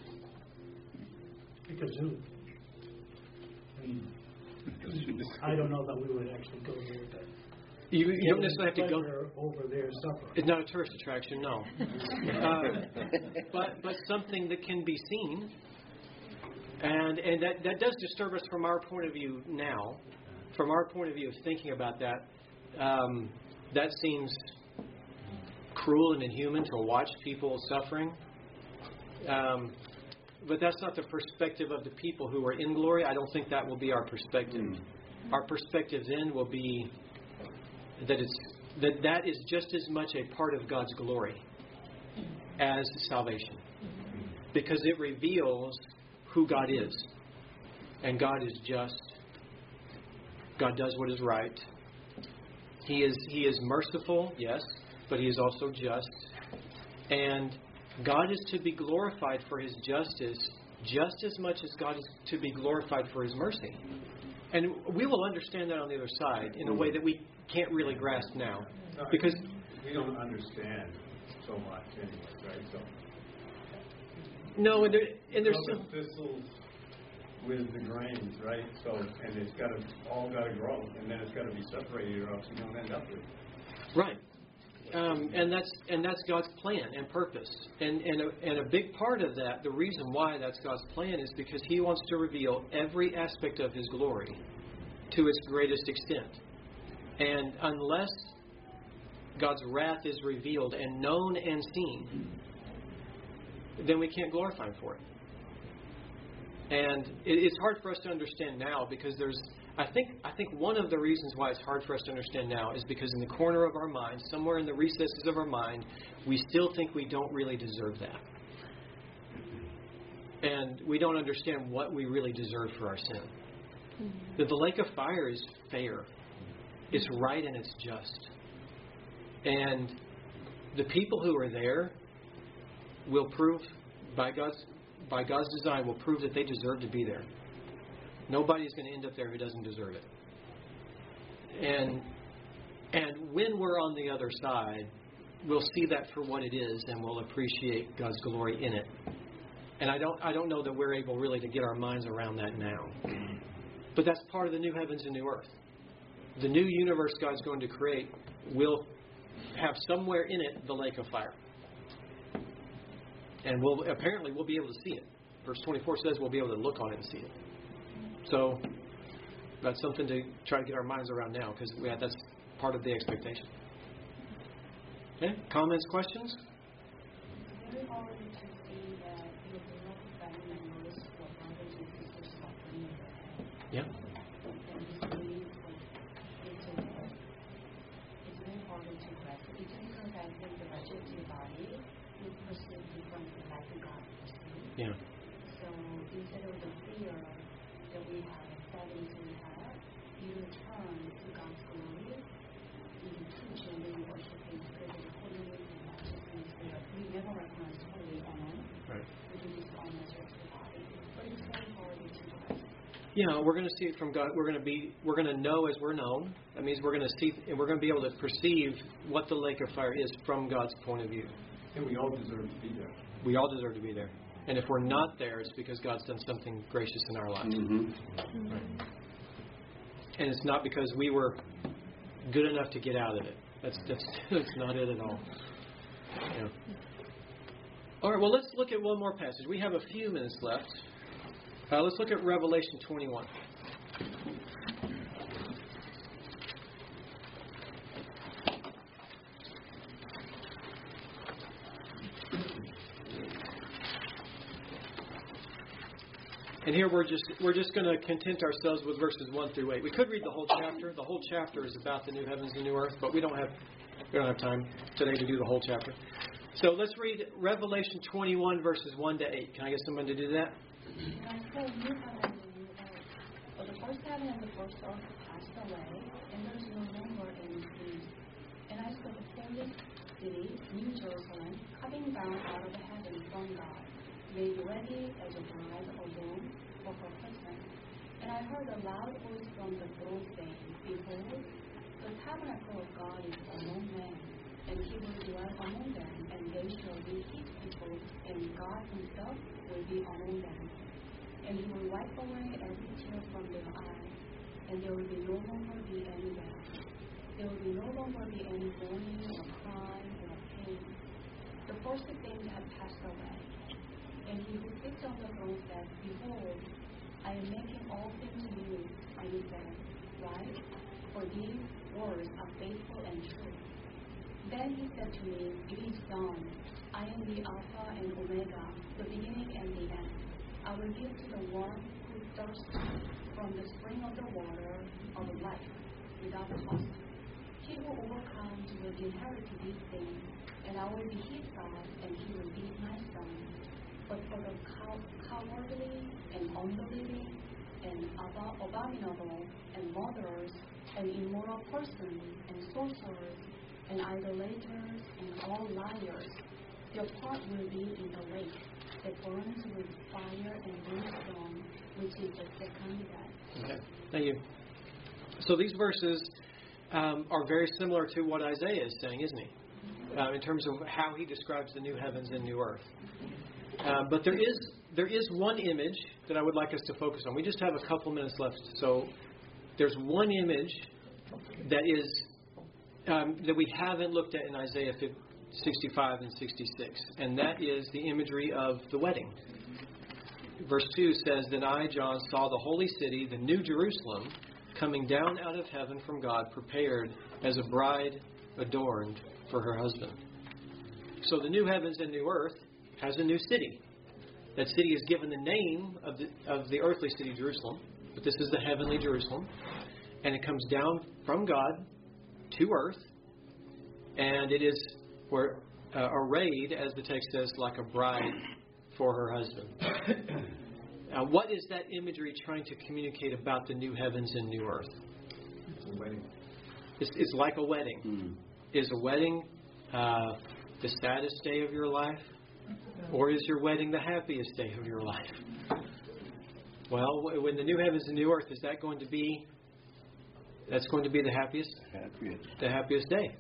Because who? I mean, I don't know that we would actually go there. But you, you don't necessarily have to go over there suffering. It's not a tourist attraction, no. uh, but but something that can be seen, and and that, that does disturb us from our point of view now. From our point of view of thinking about that, um, that seems cruel and inhuman to watch people suffering. Um, but that's not the perspective of the people who are in glory. I don't think that will be our perspective. Mm. Our perspective then will be that it's that that is just as much a part of God's glory as salvation, because it reveals who God is, and God is just. God does what is right. He is He is merciful, yes, but He is also just. And God is to be glorified for His justice just as much as God is to be glorified for His mercy. And we will understand that on the other side in a way that we can't really grasp now. No, because we don't understand so much anyway, right? So no, and, there, and there's some thistles with the grains, right? So, and it's got to all got to grow, and then it's got to be separated, or else you don't end up with it. Right. Um, and that's and that's God's plan and purpose. And and a, and a big part of that, the reason why that's God's plan, is because He wants to reveal every aspect of His glory to its greatest extent. And unless God's wrath is revealed and known and seen, then we can't glorify Him for it. And it, it's hard for us to understand now, because there's I think I think one of the reasons why it's hard for us to understand now is because in the corner of our mind, somewhere in the recesses of our mind, we still think we don't really deserve that. And we don't understand what we really deserve for our sin. That the lake of fire is fair. It's right and it's just. And the people who are there will prove, by God's by God's design, will prove that they deserve to be there. Nobody's going to end up there who doesn't deserve it. And and when we're on the other side, we'll see that for what it is, and we'll appreciate God's glory in it. And I don't I don't know that we're able really to get our minds around that now. But that's part of the new heavens and new earth. The new universe God's going to create will have somewhere in it the lake of fire. And we'll apparently we'll be able to see it. Verse twenty-four says we'll be able to look on it and see it. So that's something to try to get our minds around now, because that's part of the expectation. Okay? Comments, questions? Very hard to see that your beloved family members or brothers and sisters suffering in their head. Yeah. And this means like it's a it's very hard to grasp. It's because I think the resurrected body is perceived differently like God perceived. Yeah. So instead of the fear that we have, the sadness we have, you return to God's glory. You teach and then you worship His presence, holiness and righteousness. We never recognize holy honor. Right. We do this honor just the body. But it's very hard to grasp. Yeah, we're going to see it from God. We're going to be, we're going to know as we're known. That means we're going to see, and we're going to be able to perceive what the lake of fire is from God's point of view. And we all deserve to be there. We all deserve to be there. And if we're not there, it's because God's done something gracious in our lives. Mm-hmm. Right. And it's not because we were good enough to get out of it. That's that's, that's not it at all. Yeah. All right, well, let's look at one more passage. We have a few minutes left. Uh, let's look at Revelation twenty-one. And here we're just we're just going to content ourselves with verses one through eight. We could read the whole chapter. The whole chapter is about the new heavens and new earth, but we don't have we don't have time today to do the whole chapter. So let's read Revelation twenty-one verses one to eight. Can I get someone to do that? And I saw new heaven and new earth. For the first heaven and the first earth passed away, and there is no longer any sea. And I saw the holy city, New Jerusalem, coming down out of the heaven from God, made ready as a bride adorned for her husband. And I heard a loud voice from the throne saying, Behold, the tabernacle of God is among men, and He will dwell among them, and they shall be His people, and God Himself will be among them. And He will wipe away every tear from their eye, and there will be no longer be any death. There will be no longer be any mourning or crying or pain. The first things have passed away. And He who sits on the throne said, Behold, I am making all things new. And He said, Write, for these words are faithful and true. Then He said to me, It is done. I am the Alpha and Omega, the beginning and the end. I will give to the one who thirsts from the spring of the water of life without cost. He who overcomes will inherit these things, and I will be his God, and he will be my son. But for the cow- cowardly and unbelieving and ab- abominable and murderers and immoral persons and sorcerers and idolaters and all liars, their part will be in the lake that burns with fire and brimstone, which is the second death. Okay, thank you. So these verses um, are very similar to what Isaiah is saying, isn't he? Uh, in terms of how he describes the new heavens and new earth. Uh, but there is there is one image that I would like us to focus on. We just have a couple minutes left, so there's one image that is um, that we haven't looked at in Isaiah sixty-five and sixty-six, and that is the imagery of the wedding. Verse two says, Then I, John, saw the holy city, the new Jerusalem, coming down out of heaven from God, prepared as a bride adorned for her husband. So the new heavens and new earth has a new city. That city is given the name of the, of the earthly city, Jerusalem, but this is the heavenly Jerusalem. And it comes down from God to earth. And it is where, uh, arrayed, as the text says, like a bride for her husband. Now, what is that imagery trying to communicate about the new heavens and new earth? It's a wedding. It's, it's like a wedding. Mm. Is a wedding uh, the saddest day of your life? Or is your wedding the happiest day of your life? Well, when the new heavens and new earth, is that going to be, that's going to be the happiest? Happiest. The happiest day.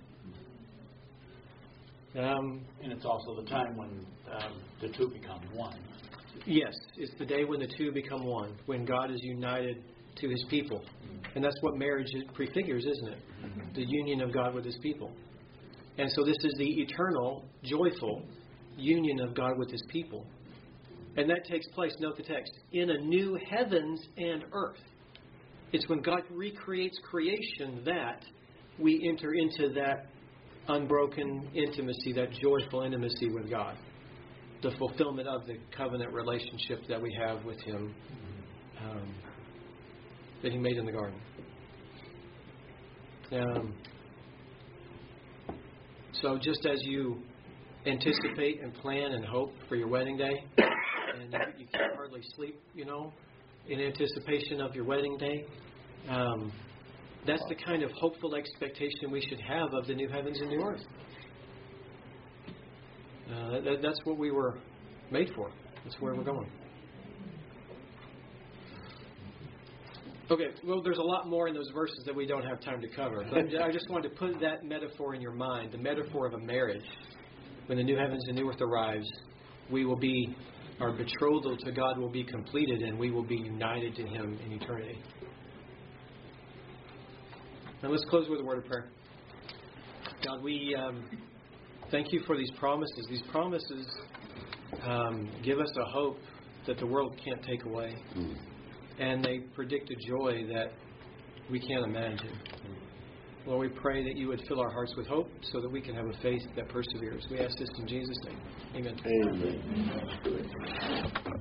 Um, And it's also the time when um, the two become one. yes, it's the day when the two become one, when God is united to His people. And that's what marriage prefigures, isn't it? The union of God with His people. And so this is the eternal, joyful union of God with His people. And that takes place, note the text, in a new heavens and earth. It's when God recreates creation that we enter into that unbroken intimacy, that joyful intimacy with God. The fulfillment of the covenant relationship that we have with Him um, that He made in the garden. Um, so just as you anticipate and plan and hope for your wedding day, and you, you can't hardly sleep, you know, in anticipation of your wedding day, um, that's the kind of hopeful expectation we should have of the new heavens and new earth. Uh, that, that's what we were made for. That's where we're going. Okay, well, there's a lot more in those verses that we don't have time to cover. But I just wanted to put that metaphor in your mind, the metaphor of a marriage. When the new heavens and new earth arrives, we will be, our betrothal to God will be completed, and we will be united to Him in eternity. Now let's close with a word of prayer. God, we um, thank You for these promises. These promises um, give us a hope that the world can't take away. Mm. And they predict a joy that we can't imagine. Lord, we pray that You would fill our hearts with hope so that we can have a faith that perseveres. We ask this in Jesus' name. Amen. Amen.